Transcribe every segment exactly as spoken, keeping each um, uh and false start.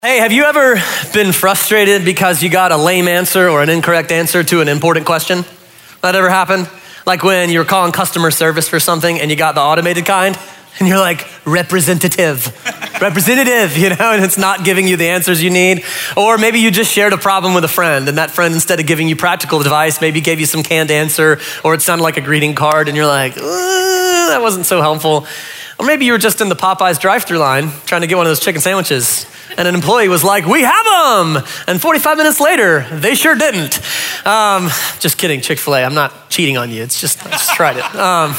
Hey, have you ever been frustrated because you got a lame answer or an incorrect answer to an important question? That ever happened? Like when you're calling customer service for something and you got the automated kind and you're like, representative, representative, you know, and it's not giving you the answers you need. Or maybe you just shared a problem with a friend and that friend, instead of giving you practical advice, maybe gave you some canned answer, or it sounded like a greeting card and you're like, that wasn't so helpful. Or maybe you were just in the Popeyes drive-thru line trying to get one of those chicken sandwiches, and an employee was like, we have them! And forty-five minutes later, they sure didn't. Um, just kidding, Chick-fil-A, I'm not cheating on you. It's just, I just tried it. Um,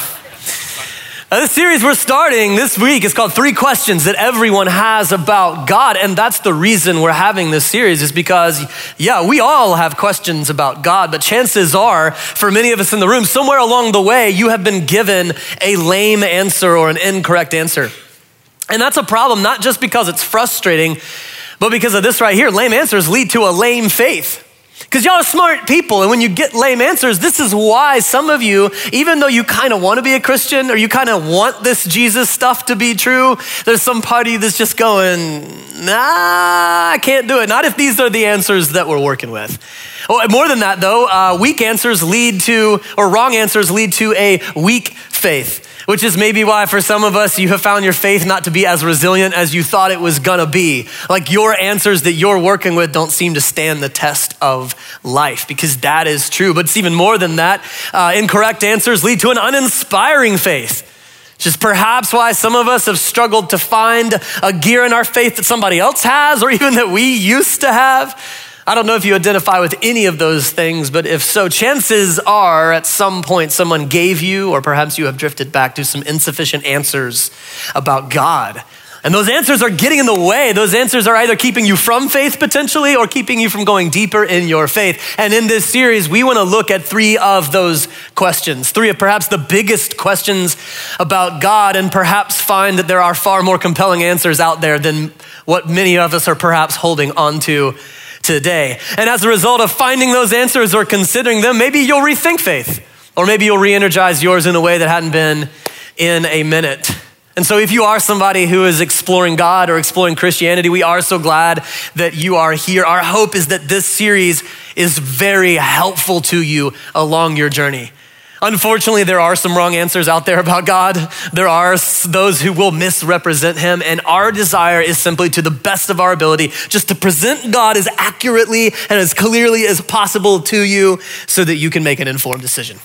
uh, this series we're starting this week is called Three Questions That Everyone Has About God. And that's the reason we're having this series, is because, yeah, we all have questions about God, but chances are, for many of us in the room, somewhere along the way, you have been given a lame answer or an incorrect answer. And that's a problem, not just because it's frustrating, but because of this right here. Lame answers lead to a lame faith. Because y'all are smart people, and when you get lame answers, this is why some of you, even though you kind of want to be a Christian, or you kind of want this Jesus stuff to be true, there's some part of you that's just going, nah, I can't do it. Not if these are the answers that we're working with. Oh, more than that though, uh, weak answers lead to, or wrong answers lead to a weak faith. Which is maybe why for some of us, you have found your faith not to be as resilient as you thought it was gonna be. Like your answers that you're working with don't seem to stand the test of life, because that is true. But it's even more than that. Uh, incorrect answers lead to an uninspiring faith. Which is perhaps why some of us have struggled to find a gear in our faith that somebody else has, or even that we used to have. I don't know if you identify with any of those things, but if so, chances are at some point someone gave you, or perhaps you have drifted back to some insufficient answers about God. And those answers are getting in the way. Those answers are either keeping you from faith potentially, or keeping you from going deeper in your faith. And in this series, we want to look at three of those questions, three of perhaps the biggest questions about God, and perhaps find that there are far more compelling answers out there than what many of us are perhaps holding on to today. And as a result of finding those answers or considering them, maybe you'll rethink faith, or maybe you'll re-energize yours in a way that hadn't been in a minute. And so if you are somebody who is exploring God or exploring Christianity, we are so glad that you are here. Our hope is that this series is very helpful to you along your journey. Unfortunately, there are some wrong answers out there about God. There are those who will misrepresent him. And our desire is simply, to the best of our ability, just to present God as accurately and as clearly as possible to you so that you can make an informed decision.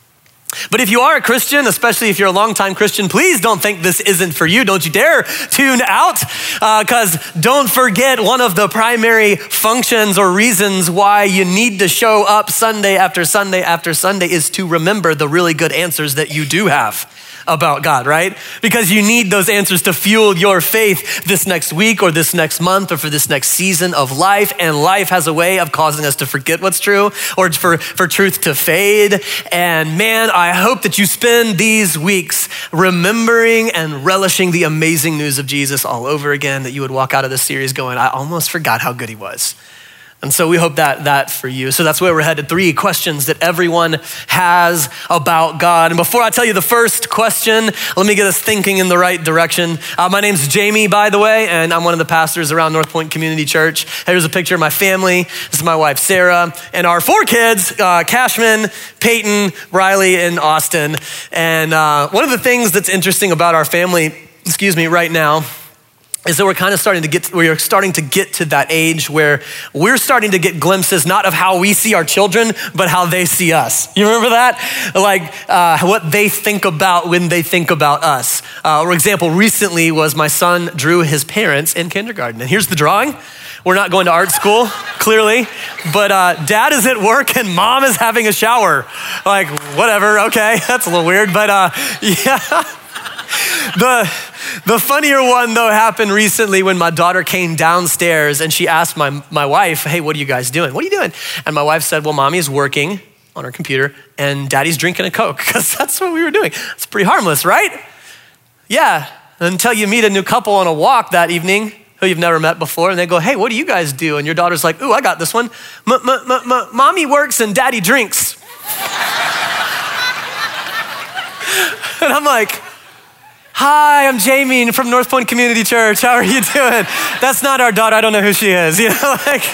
But if you are a Christian, especially if you're a longtime Christian, please don't think this isn't for you. Don't you dare tune out, because uh, don't forget, one of the primary functions or reasons why you need to show up Sunday after Sunday after Sunday is to remember the really good answers that you do have about God, right? Because you need those answers to fuel your faith this next week or this next month or for this next season of life. And life has a way of causing us to forget what's true, or for, for truth to fade. And man, I hope that you spend these weeks remembering and relishing the amazing news of Jesus all over again, that you would walk out of this series going, I almost forgot how good he was. And so we hope that that for you. So that's where we're headed. Three questions that everyone has about God. And before I tell you the first question, let me get us thinking in the right direction. Uh, my name's Jamie, by the way, and I'm one of the pastors around North Point Community Church. Here's a picture of my family. This is my wife, Sarah, and our four kids, uh, Cashman, Peyton, Riley, and Austin. And uh, one of the things that's interesting about our family, excuse me, right now, is that we're kind of starting to get, we're starting to get to that age where we're starting to get glimpses, not of how we see our children, but how they see us. You remember that? Like uh, what they think about when they think about us. Uh, for example, recently was my son drew his parents in kindergarten. And here's the drawing. We're not going to art school, clearly, but uh, dad is at work and mom is having a shower. Like, whatever, okay, that's a little weird, but uh, yeah. The the funnier one though happened recently when my daughter came downstairs and she asked my, my wife, hey, what are you guys doing? What are you doing? And my wife said, well, mommy's working on her computer and daddy's drinking a Coke, because that's what we were doing. It's pretty harmless, right? Yeah, until you meet a new couple on a walk that evening who you've never met before, and they go, hey, what do you guys do? And your daughter's like, ooh, I got this one. M- m- m- m- mommy works and daddy drinks. And I'm like, Hi, I'm Jamie from North Point Community Church. How are you doing? That's not our daughter. I don't know who she is. You know, like,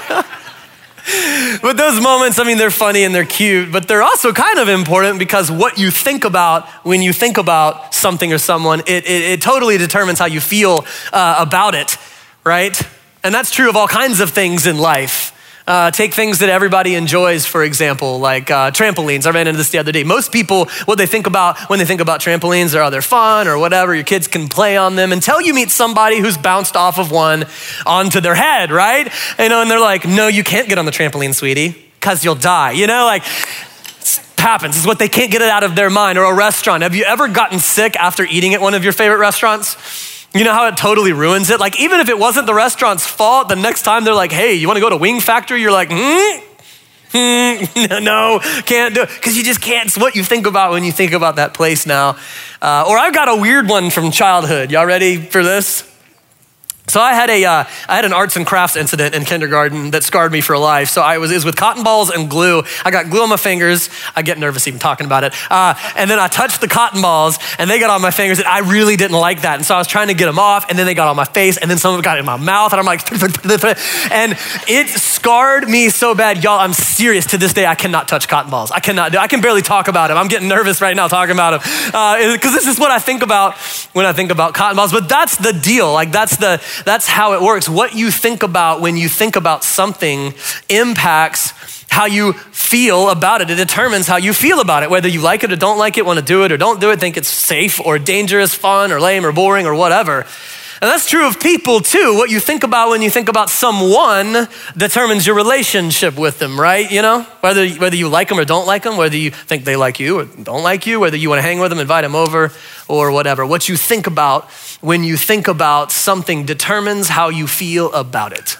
but those moments, I mean, they're funny and they're cute, but they're also kind of important because what you think about when you think about something or someone, it, it, it totally determines how you feel uh, about it, right? And that's true of all kinds of things in life. Uh, take things that everybody enjoys, for example, like uh, trampolines. I ran into this the other day. Most people, what they think about when they think about trampolines are, oh, they're fun or whatever. Your kids can play on them until you meet somebody who's bounced off of one onto their head, right? You know, and they're like, no, you can't get on the trampoline, sweetie, because you'll die. You know, like, it happens. It's what they can't get it out of their mind. Or a restaurant. Have you ever gotten sick after eating at one of your favorite restaurants? You know how it totally ruins it? Like, even if it wasn't the restaurant's fault, the next time they're like, hey, you want to go to Wing Factory? You're like, hmm? hmm? No, can't do it. Because you just can't. It's what you think about when you think about that place now. Uh, or I've got a weird one from childhood. Y'all ready for this? So I had a, uh, I had an arts and crafts incident in kindergarten that scarred me for life. So I was, it was with cotton balls and glue. I got glue on my fingers. I get nervous even talking about it. Uh, and then I touched the cotton balls and they got on my fingers and I really didn't like that. And so I was trying to get them off and then they got on my face and then some of them got in my mouth and I'm like, and it scarred me so bad. Y'all, I'm serious. To this day, I cannot touch cotton balls. I cannot do, I can barely talk about them. I'm getting nervous right now talking about them. Uh, cause this is what I think about when I think about cotton balls, but that's the deal. Like that's the, That's how it works. What you think about when you think about something impacts how you feel about it. It determines how you feel about it, whether you like it or don't like it, want to do it or don't do it, think it's safe or dangerous, fun or lame or boring or whatever. And that's true of people too. What you think about when you think about someone determines your relationship with them, right? You know, whether, whether you like them or don't like them, whether you think they like you or don't like you, whether you want to hang with them, invite them over or whatever. What you think about when you think about something determines how you feel about it.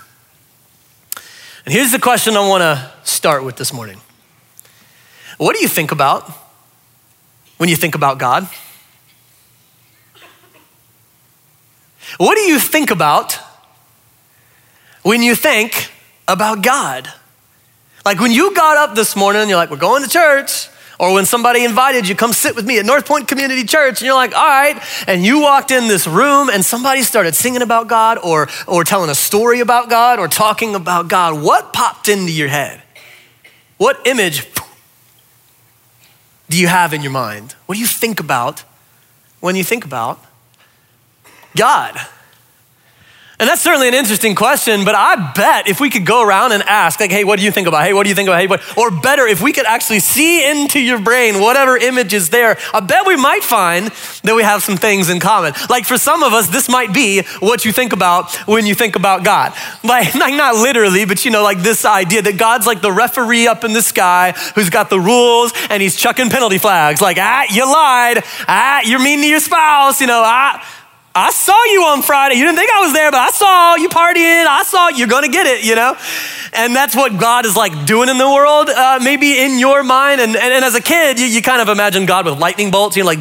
And here's the question I want to start with this morning. What do you think about when you think about God? What do you think about when you think about God? Like when you got up this morning and you're like, we're going to church, or when somebody invited you, come sit with me at North Point Community Church, and you're like, all right, and you walked in this room and somebody started singing about God or, or telling a story about God or talking about God, what popped into your head? What image do you have in your mind? What do you think about when you think about God? And that's certainly an interesting question, but I bet if we could go around and ask, like, hey, what do you think about? Hey, what do you think about? Hey, what? Or better, if we could actually see into your brain, whatever image is there, I bet we might find that we have some things in common. Like for some of us, this might be what you think about when you think about God. Like, like not literally, but you know, like this idea that God's like the referee up in the sky who's got the rules and he's chucking penalty flags. Like, ah, you lied. Ah, you're mean to your spouse. You know, ah. I saw you on Friday. You didn't think I was there, but I saw you partying. I saw you're going to get it, you know? And that's what God is like doing in the world, uh, maybe in your mind. And, and, and as a kid, you, you kind of imagine God with lightning bolts. You're like,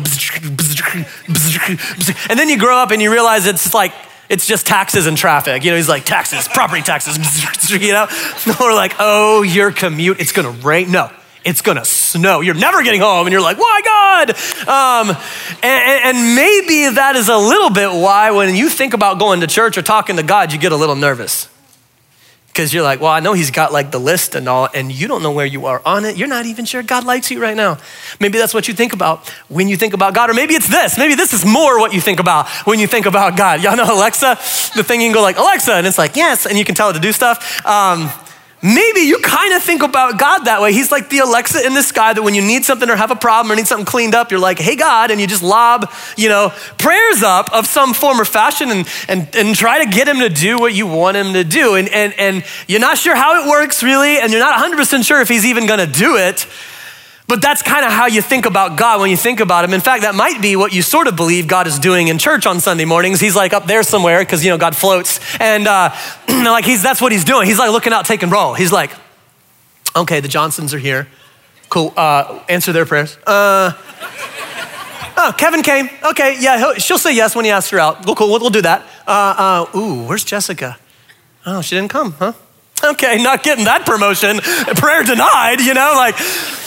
and then you grow up and you realize it's like, it's just taxes and traffic. You know, he's like, taxes, property taxes, you know? Or like, oh, your commute, it's going to rain. No. It's gonna snow. You're never getting home. And you're like, why God? Um, and, and maybe that is a little bit why when you think about going to church or talking to God, you get a little nervous. Because you're like, well, I know he's got like the list and all, and you don't know where you are on it. You're not even sure God likes you right now. Maybe that's what you think about when you think about God. Or maybe it's this. Maybe this is more what you think about when you think about God. Y'all know Alexa? The thing you can go like, Alexa, and it's like, yes, and you can tell it to do stuff. Um, Maybe you kind of think about God that way. He's like the Alexa in the sky that when you need something or have a problem or need something cleaned up, you're like, hey God, and you just lob, you know, prayers up of some form or fashion and and and try to get him to do what you want him to do. And and and you're not sure how it works really, and you're not one hundred percent sure if he's even gonna do it. But that's kind of how you think about God when you think about him. In fact, that might be what you sort of believe God is doing in church on Sunday mornings. He's like up there somewhere because, you know, God floats. And uh, like he's that's what he's doing. He's like looking out, taking roll. He's like, okay, the Johnsons are here. Cool, uh, answer their prayers. Uh, oh, Kevin came. Okay, yeah, he'll, she'll say yes when he asks her out. Well, cool, we'll, we'll do that. Uh, uh, ooh, where's Jessica? Oh, she didn't come, huh? Okay, not getting that promotion. Prayer denied, you know, like...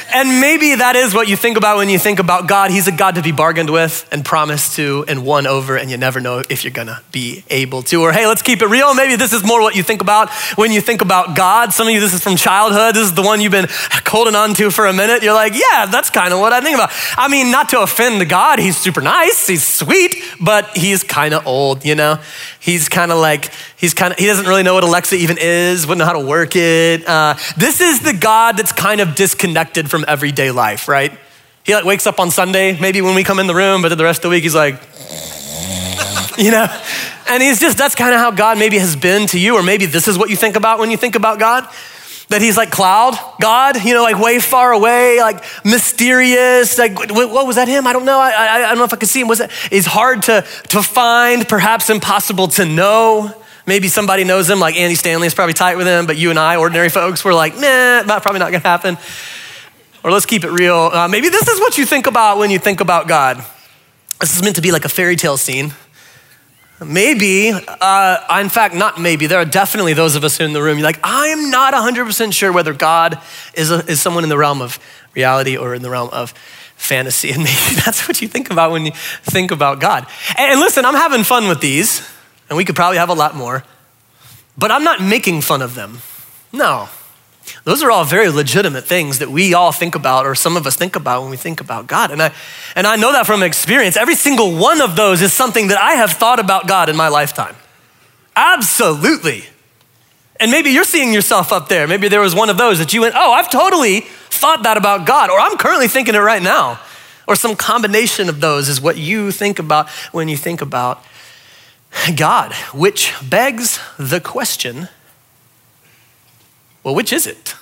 And maybe that is what you think about when you think about God. He's a God to be bargained with and promised to and won over, and you never know if you're gonna be able to. Or hey, let's keep it real. Maybe this is more what you think about when you think about God. Some of you, this is from childhood. This is the one you've been holding on to for a minute. You're like, yeah, that's kind of what I think about. I mean, not to offend God. He's super nice. He's sweet, but he's kind of old, you know? He's kind of like, he's kind of, he doesn't really know what Alexa even is, wouldn't know how to work it. Uh, this is the God that's kind of disconnected from everyday life, right? He like wakes up on Sunday, maybe when we come in the room, but then the rest of the week he's like, you know? And he's just, that's kind of how God maybe has been to you, or maybe this is what you think about when you think about God. That he's like cloud God, you know, like way far away, like mysterious. Like, what was that him? I don't know. I, I, I don't know if I could see him. Was that? He's hard to, to find, perhaps impossible to know. Maybe somebody knows him, like Andy Stanley is probably tight with him, but you and I, ordinary folks, we're like, nah, probably not gonna happen. Or let's keep it real. Uh, maybe this is what you think about when you think about God. This is meant to be like a fairy tale scene. Maybe, uh, in fact, not maybe, there are definitely those of us in the room, you're like, I'm not one hundred percent sure whether God is, a, is someone in the realm of reality or in the realm of fantasy. And maybe that's what you think about when you think about God. And, and listen, I'm having fun with these, and we could probably have a lot more, but I'm not making fun of them. No. Those are all very legitimate things that we all think about, or some of us think about when we think about God. And I, and I know that from experience. Every single one of those is something that I have thought about God in my lifetime. Absolutely. And maybe you're seeing yourself up there. Maybe there was one of those that you went, oh, I've totally thought that about God, or I'm currently thinking it right now. Or some combination of those is what you think about when you think about God, which begs the question, well, which is it?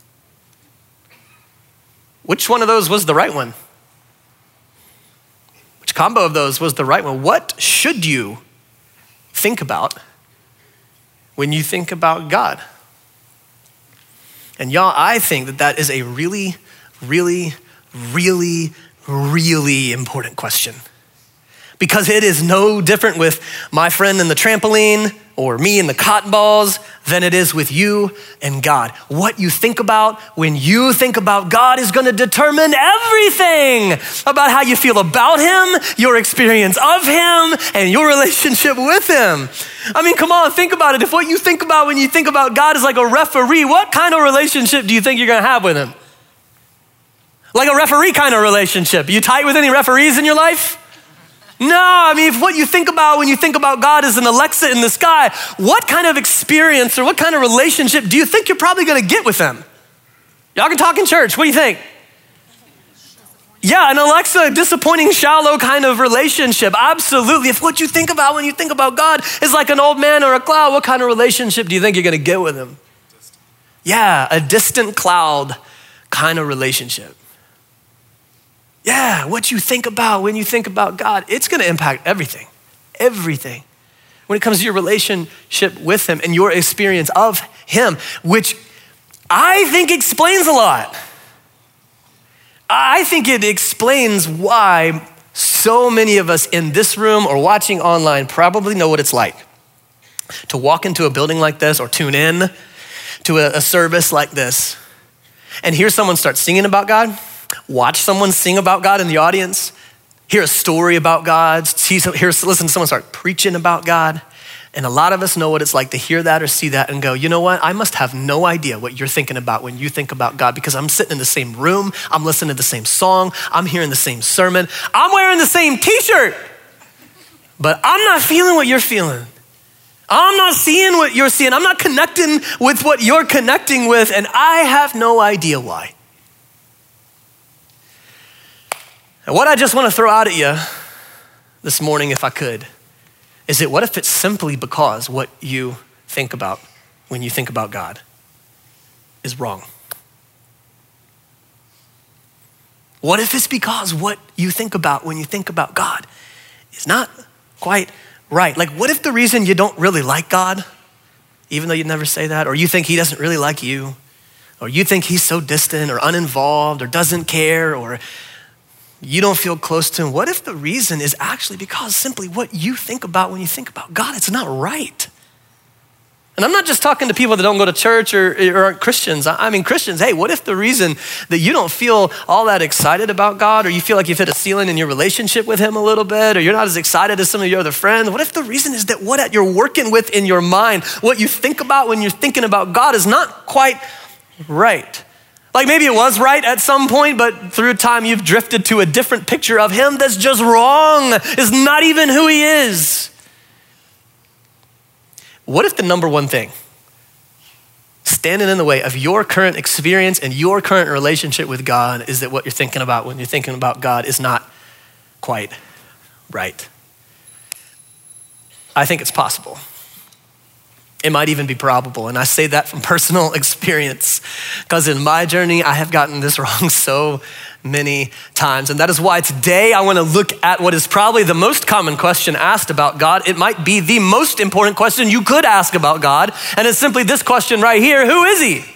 Which one of those was the right one? Which combo of those was the right one? What should you think about when you think about God? And y'all, I think that that is a really, really, really, really important question. Because it is no different with my friend in the trampoline or me in the cotton balls than it is with you and God. What you think about when you think about God is gonna determine everything about how you feel about him, your experience of him, and your relationship with him. I mean, come on, think about it. If what you think about when you think about God is like a referee, what kind of relationship do you think you're gonna have with him? Like a referee kind of relationship. You tight with any referees in your life? No, I mean, if what you think about when you think about God is an Alexa in the sky, what kind of experience or what kind of relationship do you think you're probably gonna get with them? Y'all can talk in church, what do you think? Yeah, an Alexa, a disappointing, shallow kind of relationship, absolutely. If what you think about when you think about God is like an old man or a cloud, what kind of relationship do you think you're gonna get with him? Yeah, a distant cloud kind of relationship. Yeah, what you think about when you think about God, it's gonna impact everything, everything. When it comes to your relationship with him and your experience of him, which I think explains a lot. I think it explains why so many of us in this room or watching online probably know what it's like to walk into a building like this or tune in to a, a service like this and hear someone start singing about God, watch someone sing about God in the audience, hear a story about God, see, hear, listen to someone start preaching about God. And a lot of us know what it's like to hear that or see that and go, you know what? I must have no idea what you're thinking about when you think about God because I'm sitting in the same room, I'm listening to the same song, I'm hearing the same sermon, I'm wearing the same t-shirt, but I'm not feeling what you're feeling. I'm not seeing what you're seeing. I'm not connecting with what you're connecting with, and I have no idea why. And what I just want to throw out at you this morning, if I could, is it what if it's simply because what you think about when you think about God is wrong? What if it's because what you think about when you think about God is not quite right? Like, what if the reason you don't really like God, even though you never say that, or you think he doesn't really like you, or you think he's so distant or uninvolved or doesn't care, or you don't feel close to him, what if the reason is actually because simply what you think about when you think about God, it's not right? And I'm not just talking to people that don't go to church or, or aren't Christians. I mean, Christians, hey, what if the reason that you don't feel all that excited about God, or you feel like you've hit a ceiling in your relationship with him a little bit, or you're not as excited as some of your other friends, what if the reason is that what you're working with in your mind, what you think about when you're thinking about God is not quite right? Like maybe it was right at some point, but through time you've drifted to a different picture of him that's just wrong, is not even who he is. What if the number one thing standing in the way of your current experience and your current relationship with God is that what you're thinking about when you're thinking about God is not quite right? I think it's possible. It might even be probable. And I say that from personal experience because in my journey, I have gotten this wrong so many times. And that is why today I want to look at what is probably the most common question asked about God. It might be the most important question you could ask about God. And it's simply this question right here: who is he?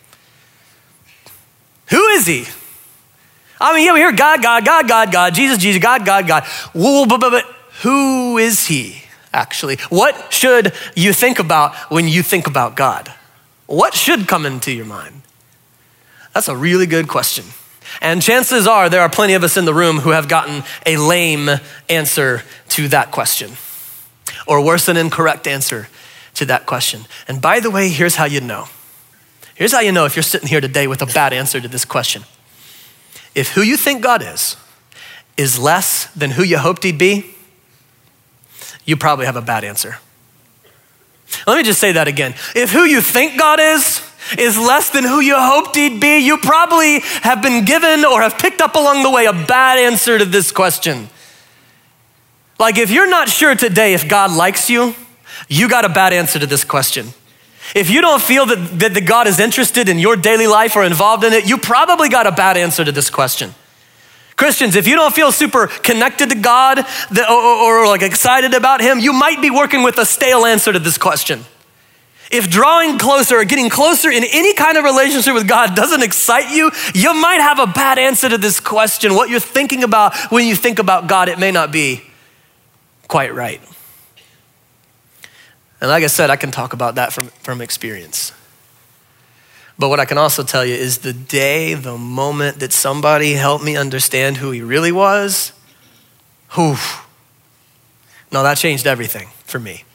Who is he? I mean, yeah, we hear God, God, God, God, God, Jesus, Jesus, God, God, God. Well, but, but, but who is he actually? What should you think about when you think about God? What should come into your mind? That's a really good question. And chances are there are plenty of us in the room who have gotten a lame answer to that question, or worse, an incorrect answer to that question. And by the way, here's how you know. Here's how you know if you're sitting here today with a bad answer to this question. If who you think God is is less than who you hoped he'd be, you probably have a bad answer. Let me just say that again. If who you think God is is less than who you hoped he'd be, you probably have been given or have picked up along the way a bad answer to this question. Like if you're not sure today if God likes you, you got a bad answer to this question. If you don't feel that, that the God is interested in your daily life or involved in it, you probably got a bad answer to this question. Christians, if you don't feel super connected to God or, or, or like excited about him, you might be working with a stale answer to this question. If drawing closer or getting closer in any kind of relationship with God doesn't excite you, you might have a bad answer to this question. What you're thinking about when you think about God, it may not be quite right. And like I said, I can talk about that from, from experience. But what I can also tell you is the day, the moment that somebody helped me understand who he really was, whew, no, that changed everything for me.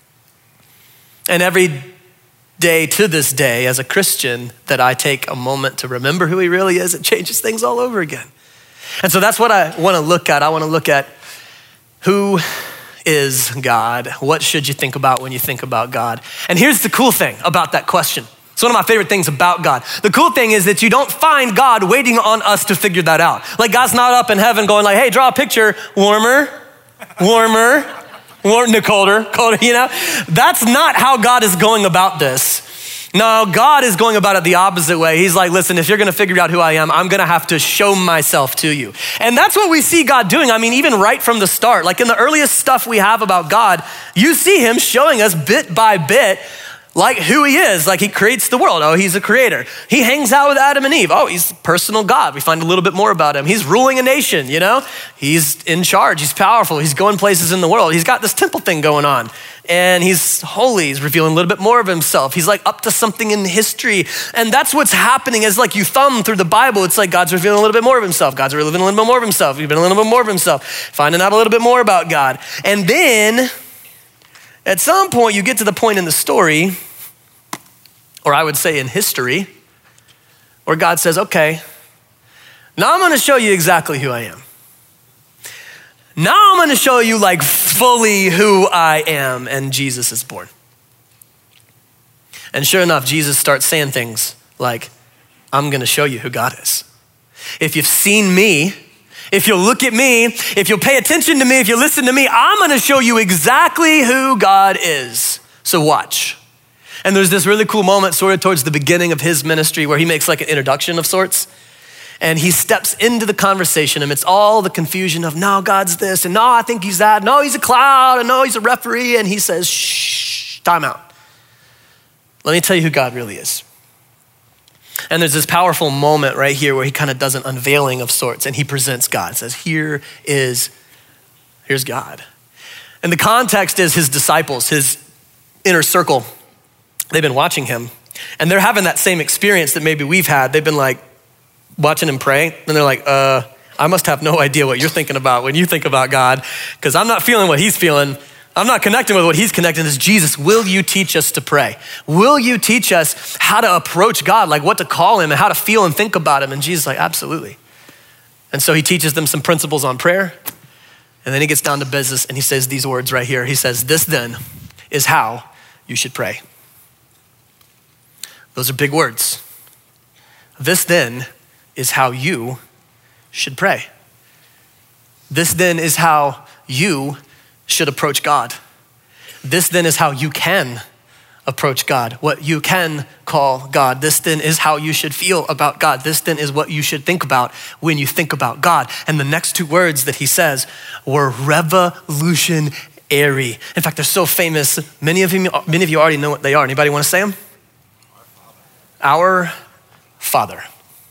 And every day to this day as a Christian that I take a moment to remember who he really is, it changes things all over again. And so that's what I want to look at. I want to look at who is God? What should you think about when you think about God? And here's the cool thing about that question. It's one of my favorite things about God. The cool thing is that you don't find God waiting on us to figure that out. Like God's not up in heaven going like, hey, draw a picture, warmer, warmer, warmer, no, colder, colder, you know? That's not how God is going about this. No, God is going about it the opposite way. He's like, listen, if you're gonna figure out who I am, I'm gonna have to show myself to you. And that's what we see God doing. I mean, even right from the start, like in the earliest stuff we have about God, you see him showing us bit by bit like who he is. Like he creates the world. Oh, he's a creator. He hangs out with Adam and Eve. Oh, he's personal God. We find a little bit more about him. He's ruling a nation, you know? He's in charge. He's powerful. He's going places in the world. He's got this temple thing going on. And he's holy. He's revealing a little bit more of himself. He's like up to something in history. And that's what's happening as like you thumb through the Bible. It's like God's revealing a little bit more of himself. God's revealing a little bit more of himself. Revealing a little bit more of himself. Finding out a little bit more about God. And then at some point you get to the point in the story, or I would say in history, where God says, okay, now I'm gonna show you exactly who I am. Now I'm gonna show you like fully who I am, and Jesus is born. And sure enough, Jesus starts saying things like, I'm gonna show you who God is. If you've seen me, if you'll look at me, if you'll pay attention to me, if you listen to me, I'm gonna show you exactly who God is. So watch. And there's this really cool moment sort of towards the beginning of his ministry where he makes like an introduction of sorts. And he steps into the conversation amidst all the confusion of, no, God's this, and no, I think he's that, no, he's a cloud, and no, he's a referee. And he says, shh, time out. Let me tell you who God really is. And there's this powerful moment right here where he kind of does an unveiling of sorts and he presents God. Says, here is, here's God. And the context is his disciples, his inner circle. they've been watching him and they're having that same experience that maybe we've had. They've been like watching him pray and they're like, uh, I must have no idea what you're thinking about when you think about God, because I'm not feeling what he's feeling. I'm not connecting with what he's connecting. It's Jesus, will you teach us to pray? Will you teach us how to approach God, like what to call him and how to feel and think about him? And Jesus is like, absolutely. And so he teaches them some principles on prayer. And then he gets down to business and he says these words right here. He says, this then is how you should pray. Those are big words. This then is how you should pray. This then is how you should approach God. This then is how you can approach God, what you can call God. This then is how you should feel about God. This then is what you should think about when you think about God. And the next two words that he says were revolutionary. In fact, they're so famous. Many of you, many of you already know what they are. Anybody want to say them? Our Father.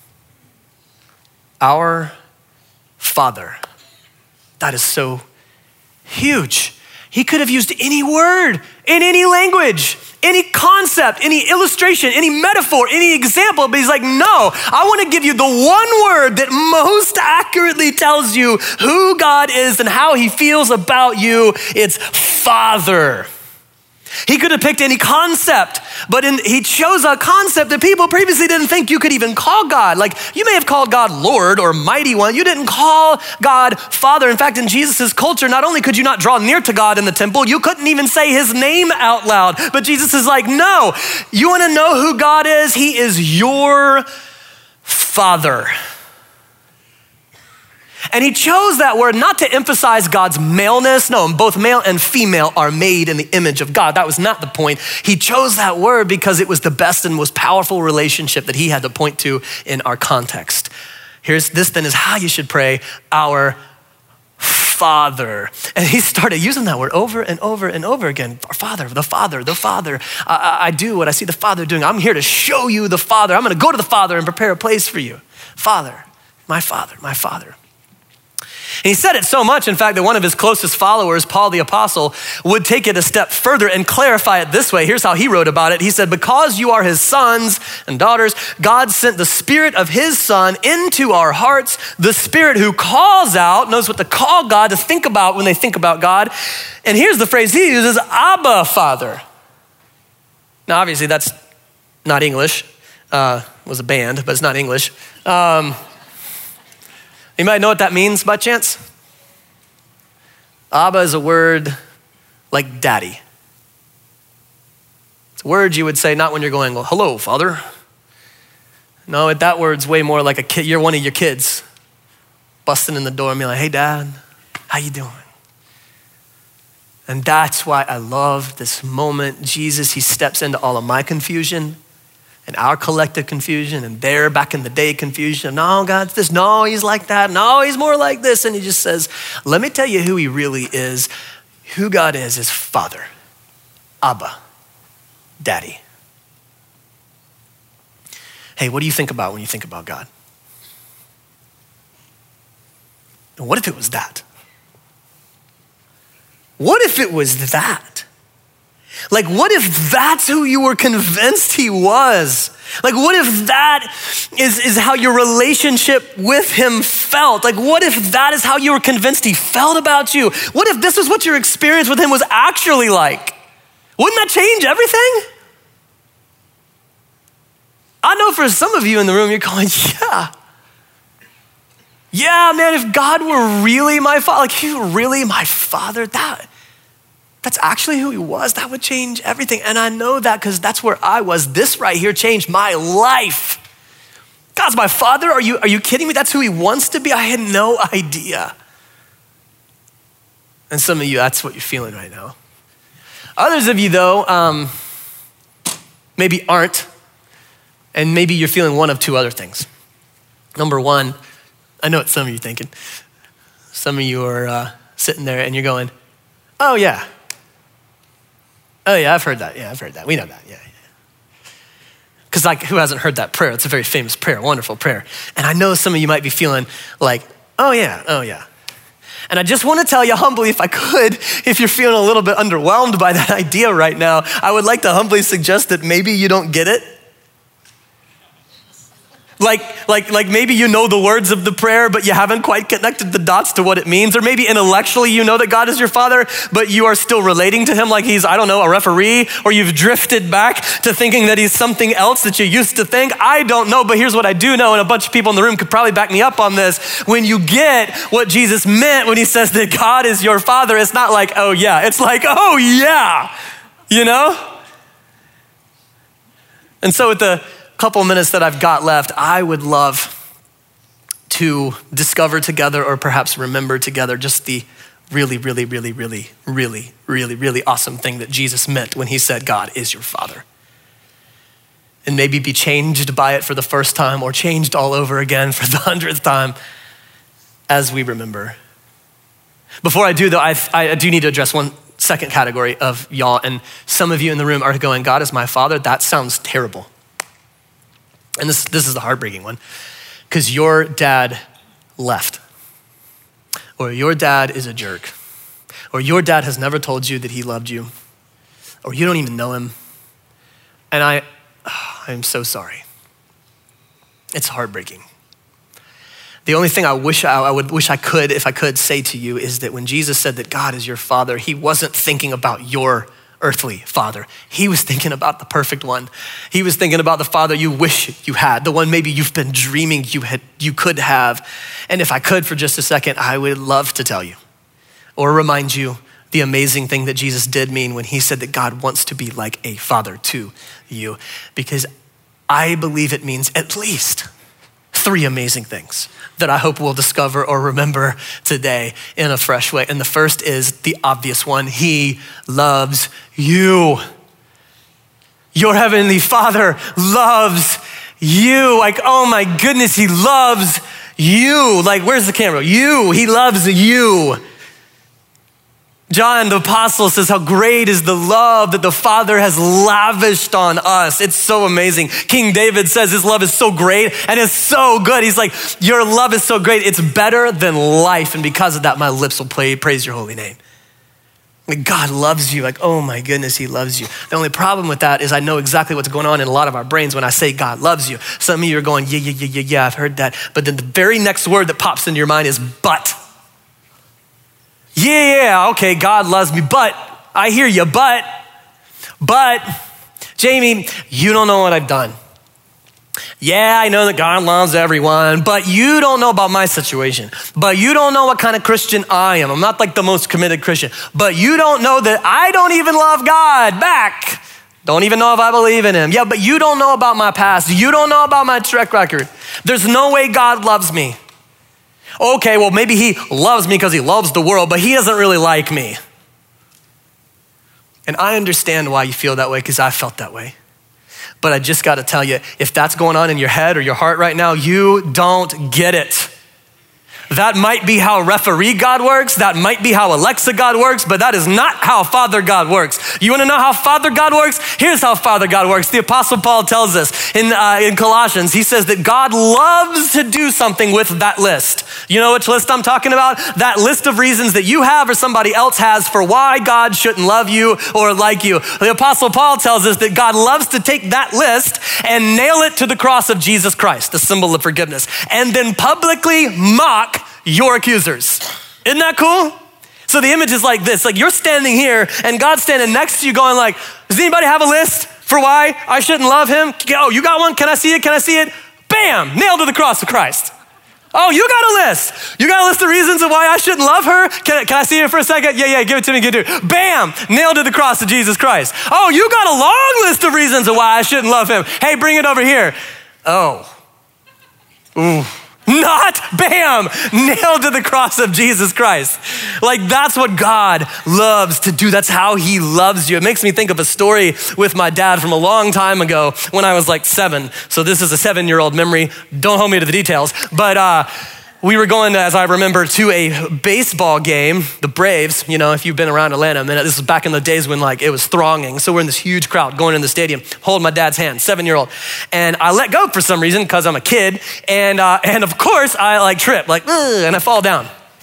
Our Father. That is so huge. He could have used any word in any language, any concept, any illustration, any metaphor, any example, but he's like, no, I want to give you the one word that most accurately tells you who God is and how he feels about you. It's Father. He could have picked any concept, but in, he chose a concept that people previously didn't think you could even call God. Like you may have called God Lord or Mighty One. You didn't call God Father. In fact, in Jesus's culture, not only could you not draw near to God in the temple, you couldn't even say his name out loud. But Jesus is like, no, you want to know who God is? He is your Father. And he chose that word not to emphasize God's maleness. No, both male and female are made in the image of God. That was not the point. He chose that word because it was the best and most powerful relationship that he had to point to in our context. Here's this then is how you should pray, our Father. And he started using that word over and over and over again. Our Father, the Father, the Father. I, I do what I see the Father doing. I'm here to show you the Father. I'm going to go to the Father and prepare a place for you. Father, my Father, my Father. And he said it so much, in fact, that one of his closest followers, Paul the Apostle, would take it a step further and clarify it this way. Here's how he wrote about it. He said, because you are his sons and daughters, God sent the Spirit of his Son into our hearts, the Spirit who calls out, knows what to call God, to think about when they think about God. And here's the phrase he uses, Abba, Father. Now, obviously, that's not English. Uh, it was a band, but it's not English. Um, You might know what that means by chance? Abba is a word like daddy. It's a word you would say not when you're going, well, hello, Father. No, that word's way more like a kid. You're one of your kids busting in the door and being like, hey, Dad, how you doing? And that's why I love this moment. Jesus, he steps into all of my confusion and our collective confusion and their back in the day confusion. No, God's this. No, he's like that. No, he's more like this. And he just says, let me tell you who he really is. Who God is, is Father, Abba, Daddy. Hey, what do you think about when you think about God? And what if it was that? What if it was that? Like, what if that's who you were convinced he was? Like, what if that is, is how your relationship with him felt? Like, what if that is how you were convinced he felt about you? What if this is what your experience with him was actually like? Wouldn't that change everything? I know for some of you in the room, you're going, yeah. Yeah, man, if God were really my father, like he were really my father, that that's actually who he was, that would change everything. And I know that because that's where I was. This right here changed my life. God's my father? Are you, are you kidding me? That's who he wants to be? I had no idea. And some of you, that's what you're feeling right now. Others of you though, um, maybe aren't. And maybe you're feeling one of two other things. Number one, I know what some of you are thinking. Some of you are uh, sitting there and you're going, oh yeah. Oh yeah, I've heard that. Yeah, I've heard that. We know that, yeah. Because like, who hasn't heard that prayer? It's a very famous prayer, wonderful prayer. And I know some of you might be feeling like, oh yeah, oh yeah. And I just want to tell you humbly, if I could, if you're feeling a little bit underwhelmed by that idea right now, I would like to humbly suggest that maybe you don't get it. Like, like, like maybe you know the words of the prayer, but you haven't quite connected the dots to what it means. Or maybe intellectually you know that God is your father, but you are still relating to him like he's, I don't know, a referee, or you've drifted back to thinking that he's something else that you used to think. I don't know, but here's what I do know, and a bunch of people in the room could probably back me up on this. When you get what Jesus meant when he says that God is your father, it's not like, oh yeah, it's like, oh yeah, you know? And so with the couple minutes that I've got left, I would love to discover together, or perhaps remember together, just the really, really, really, really, really, really, really awesome thing that Jesus meant when he said God is your father. And maybe be changed by it for the first time, or changed all over again for the hundredth time as we remember. Before I do though, I, I do need to address one second category of y'all, and some of you in the room are going, God is my father? That sounds terrible. And this, this is the heartbreaking one, because your dad left, or your dad is a jerk, or your dad has never told you that he loved you, or you don't even know him. And I, I'm so sorry. It's heartbreaking. The only thing I wish I, I would wish I could, if I could, say to you is that when Jesus said that God is your father, he wasn't thinking about your earthly father. He was thinking about the perfect one. He was thinking about the father you wish you had, the one maybe you've been dreaming you had, you could have. And if I could for just a second, I would love to tell you or remind you the amazing thing that Jesus did mean when he said that God wants to be like a father to you, because I believe it means at least three amazing things that I hope we'll discover or remember today in a fresh way. And the first is the obvious one. He loves you. Your heavenly Father loves you. Like, oh my goodness, he loves you. Like, where's the camera? You, he loves you. John the apostle says how great is the love that the Father has lavished on us. It's so amazing. King David says his love is so great and it's so good. He's like, your love is so great. It's better than life. And because of that, my lips will play, praise your holy name. Like, God loves you. Like, oh my goodness, he loves you. The only problem with that is I know exactly what's going on in a lot of our brains when I say God loves you. Some of you are going, yeah, yeah, yeah, yeah, yeah, I've heard that. But then the very next word that pops into your mind is but. Yeah, yeah, okay, God loves me, but I hear you, but, but, Jamie, you don't know what I've done. Yeah, I know that God loves everyone, but you don't know about my situation. But you don't know what kind of Christian I am. I'm not like the most committed Christian. But you don't know that I don't even love God back. Don't even know if I believe in him. Yeah, but you don't know about my past. You don't know about my track record. There's no way God loves me. Okay, well, maybe he loves me because he loves the world, but he doesn't really like me. And I understand why you feel that way, because I felt that way. But I just got to tell you, if that's going on in your head or your heart right now, you don't get it. That might be how referee God works. That might be how Alexa God works, but that is not how Father God works. You want to know how Father God works? Here's how Father God works. The Apostle Paul tells us in, uh, in Colossians, he says that God loves to do something with that list. You know which list I'm talking about? That list of reasons that you have or somebody else has for why God shouldn't love you or like you. The Apostle Paul tells us that God loves to take that list and nail it to the cross of Jesus Christ, the symbol of forgiveness, and then publicly mock your accusers. Isn't that cool? So the image is like this, like you're standing here and God's standing next to you going like, does anybody have a list for why I shouldn't love him? Oh, you got one? Can I see it? Can I see it? Bam, nailed to the cross of Christ. Oh, you got a list. You got a list of reasons of why I shouldn't love her? Can, can I see it for a second? Yeah, yeah, give it to me, give it to me. Bam, nailed to the cross of Jesus Christ. Oh, you got a long list of reasons of why I shouldn't love him. Hey, bring it over here. Oh, ooh. Not bam, nailed to the cross of Jesus Christ. Like that's what God loves to do. That's how he loves you. It makes me think of a story with my dad from a long time ago when I was like seven. So this is a seven-year-old memory. Don't hold me to the details. But uh, we were going, as I remember, to a baseball game, the Braves. You know, if you've been around Atlanta a minute, this was back in the days when like it was thronging. So we're in this huge crowd going in the stadium, holding my dad's hand, seven-year-old. And I let go for some reason because I'm a kid. And uh, and of course, I like trip, like, and I fall down.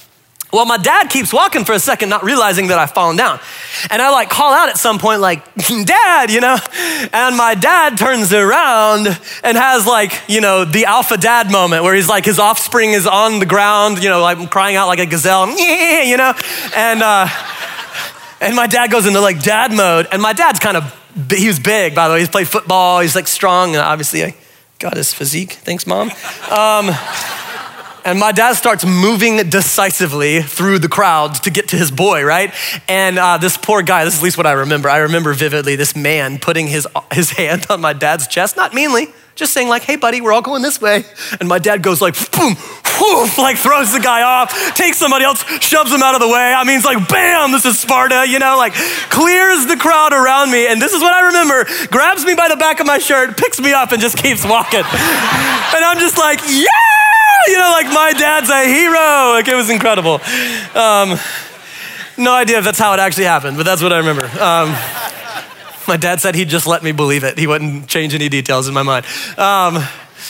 Well, my dad keeps walking for a second, not realizing that I've fallen down. And I like call out at some point like, Dad, you know? And my dad turns around and has like, you know, the alpha dad moment where he's like, his offspring is on the ground, you know, like crying out like a gazelle, you know? And, uh, and my dad goes into like dad mode. And my dad's kind of, he was big, by the way. He's played football. He's like strong. And obviously I got his physique. Thanks, Mom. Um, And my dad starts moving decisively through the crowd to get to his boy, right? And uh, this poor guy, this is at least what I remember. I remember vividly this man putting his, his hand on my dad's chest, not meanly, just saying like, hey buddy, we're all going this way. And my dad goes like, boom, whoof, like throws the guy off, takes somebody else, shoves him out of the way. I mean, it's like, bam, this is Sparta, you know, like clears the crowd around me. And this is what I remember, grabs me by the back of my shirt, picks me up and just keeps walking. And I'm just like, yeah! You know, like my dad's a hero. Like it was incredible. Um, no idea if that's how it actually happened, but that's what I remember. Um, my dad said he'd just let me believe it. He wouldn't change any details in my mind. Um,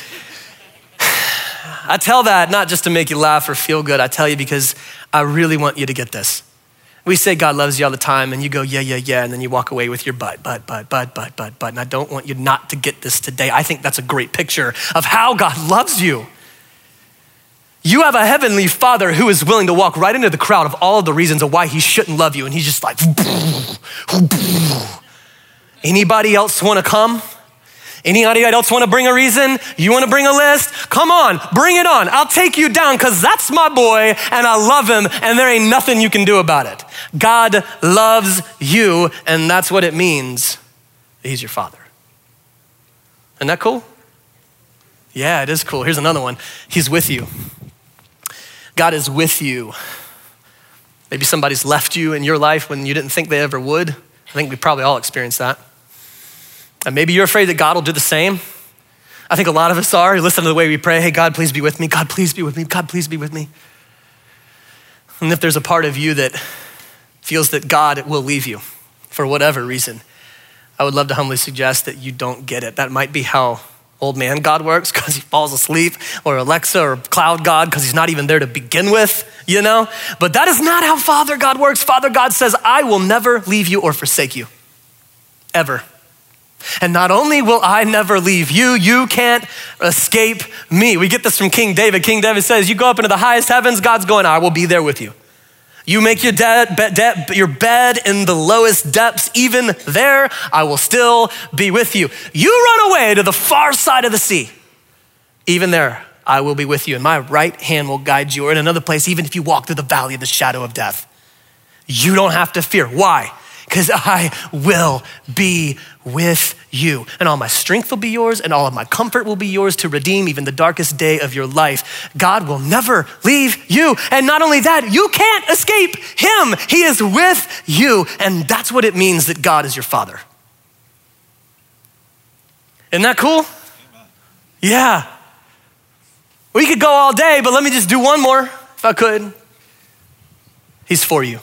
I tell that not just to make you laugh or feel good. I tell you because I really want you to get this. We say God loves you all the time and you go, yeah, yeah, yeah. And then you walk away with your butt, butt, butt, butt, butt, butt, butt. And I don't want you not to get this today. I think that's a great picture of how God loves you. You have a heavenly Father who is willing to walk right into the crowd of all of the reasons of why he shouldn't love you. And he's just like, anybody else want to come? Anybody else want to bring a reason? You want to bring a list? Come on, bring it on. I'll take you down because that's my boy and I love him and there ain't nothing you can do about it. God loves you and that's what it means that he's your Father. Isn't that cool? Yeah, it is cool. Here's another one. He's with you. God is with you. Maybe somebody's left you in your life when you didn't think they ever would. I think we probably all experienced that. And maybe you're afraid that God will do the same. I think a lot of us are. You listen to the way we pray, hey, God, please be with me. God, please be with me. God, please be with me. And if there's a part of you that feels that God will leave you for whatever reason, I would love to humbly suggest that you don't get it. That might be how old man God works because he falls asleep, or Alexa or cloud God because he's not even there to begin with, you know? But that is not how Father God works. Father God says, I will never leave you or forsake you, ever. And not only will I never leave you, you can't escape me. We get this from King David. King David says, you go up into the highest heavens, God's going, I will be there with you. You make your, de- be- de- your bed in the lowest depths, even there, I will still be with you. You run away to the far side of the sea. Even there, I will be with you. And my right hand will guide you. Or in another place, even if you walk through the valley of the shadow of death, you don't have to fear. Why? Because I will be with you. And all my strength will be yours and all of my comfort will be yours to redeem even the darkest day of your life. God will never leave you. And not only that, you can't escape him. He is with you. And that's what it means that God is your Father. Isn't that cool? Yeah. We could go all day, but let me just do one more if I could. He's for you.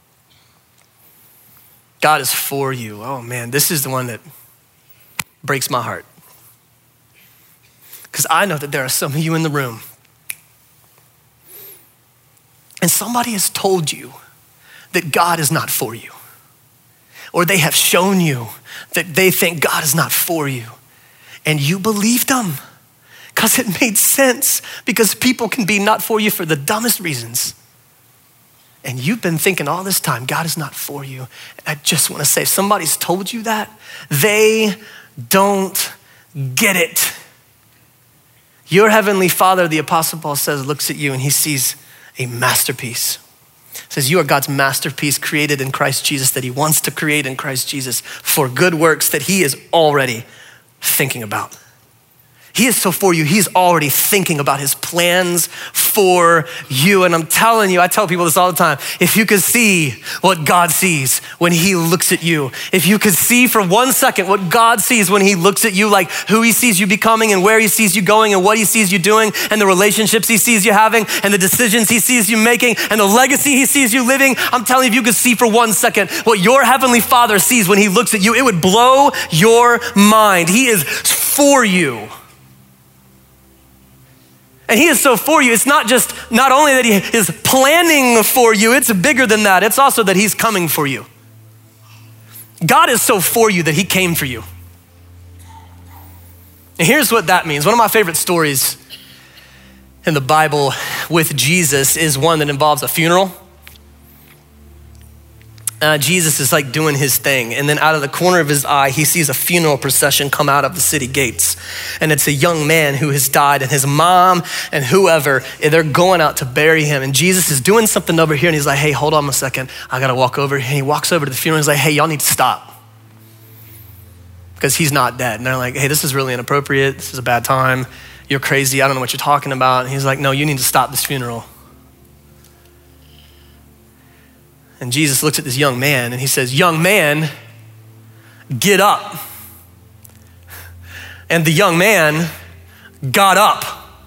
God is for you. Oh man, this is the one that breaks my heart. Because I know that there are some of you in the room and somebody has told you that God is not for you. Or they have shown you that they think God is not for you. And you believed them because it made sense, because people can be not for you for the dumbest reasons. And you've been thinking all this time, God is not for you. I just want to say, if somebody's told you that, they don't get it. Your heavenly Father, the Apostle Paul says, looks at you and he sees a masterpiece. Says you are God's masterpiece created in Christ Jesus, that he wants to create in Christ Jesus for good works that he is already thinking about. He is so for you. He's already thinking about his plans for you. And I'm telling you, I tell people this all the time. If you could see what God sees when he looks at you, if you could see for one second what God sees when he looks at you, like who he sees you becoming and where he sees you going and what he sees you doing and the relationships he sees you having and the decisions he sees you making and the legacy he sees you living, I'm telling you, if you could see for one second what your heavenly Father sees when he looks at you, it would blow your mind. He is for you. And he is so for you. It's not just, not only that he is planning for you, it's bigger than that. It's also that he's coming for you. God is so for you that he came for you. And here's what that means. One of my favorite stories in the Bible with Jesus is one that involves a funeral. Uh, Jesus is like doing his thing. And then out of the corner of his eye, he sees a funeral procession come out of the city gates. And it's a young man who has died, and his mom and whoever, they're going out to bury him. And Jesus is doing something over here, and he's like, hey, hold on a second. I gotta walk over. And he walks over to the funeral, and he's like, hey, y'all need to stop. Because he's not dead. And they're like, hey, this is really inappropriate. This is a bad time. You're crazy. I don't know what you're talking about. And he's like, no, you need to stop this funeral. And Jesus looks at this young man and he says, young man, get up. And the young man got up.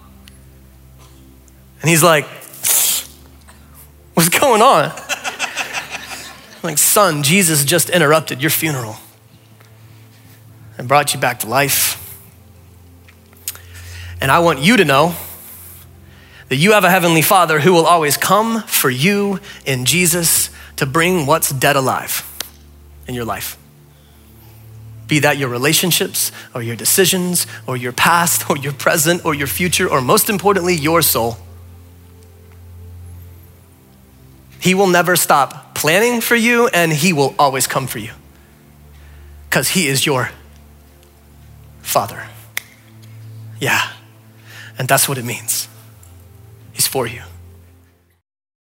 And he's like, what's going on? I'm like, son, Jesus just interrupted your funeral and brought you back to life. And I want you to know that you have a heavenly Father who will always come for you in Jesus to bring what's dead alive in your life. Be that your relationships or your decisions or your past or your present or your future, or most importantly, your soul. He will never stop planning for you, and he will always come for you because he is your Father. Yeah, and that's what it means. He's for you.